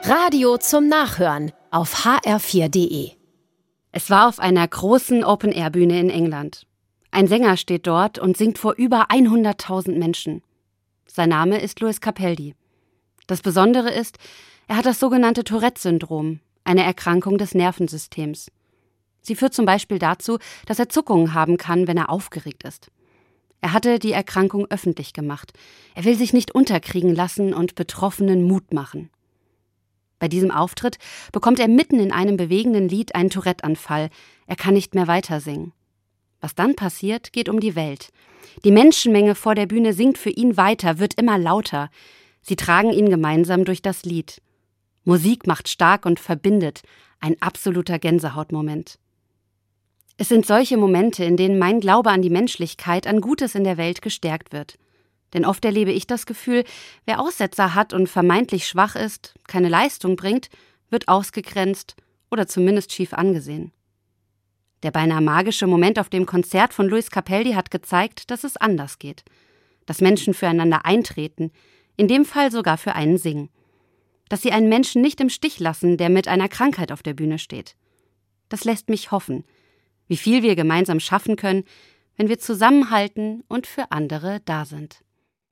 Radio zum Nachhören auf hr4.de. Es war auf einer großen Open-Air-Bühne in England. Ein Sänger steht dort und singt vor über 100.000 Menschen. Sein Name ist Lewis Capaldi. Das Besondere ist, er hat das sogenannte Tourette-Syndrom, eine Erkrankung des Nervensystems. Sie führt zum Beispiel dazu, dass er Zuckungen haben kann, wenn er aufgeregt ist. Er hatte die Erkrankung öffentlich gemacht. Er will sich nicht unterkriegen lassen und Betroffenen Mut machen. Bei diesem Auftritt bekommt er mitten in einem bewegenden Lied einen Tourette-Anfall. Er kann nicht mehr weitersingen. Was dann passiert, geht um die Welt. Die Menschenmenge vor der Bühne singt für ihn weiter, wird immer lauter. Sie tragen ihn gemeinsam durch das Lied. Musik macht stark und verbindet. Ein absoluter Gänsehautmoment. Es sind solche Momente, in denen mein Glaube an die Menschlichkeit, an Gutes in der Welt gestärkt wird. Denn oft erlebe ich das Gefühl, wer Aussetzer hat und vermeintlich schwach ist, keine Leistung bringt, wird ausgegrenzt oder zumindest schief angesehen. Der beinahe magische Moment auf dem Konzert von Lewis Capaldi hat gezeigt, dass es anders geht. Dass Menschen füreinander eintreten, in dem Fall sogar für einen singen. Dass sie einen Menschen nicht im Stich lassen, der mit einer Krankheit auf der Bühne steht. Das lässt mich hoffen, wie viel wir gemeinsam schaffen können, wenn wir zusammenhalten und für andere da sind.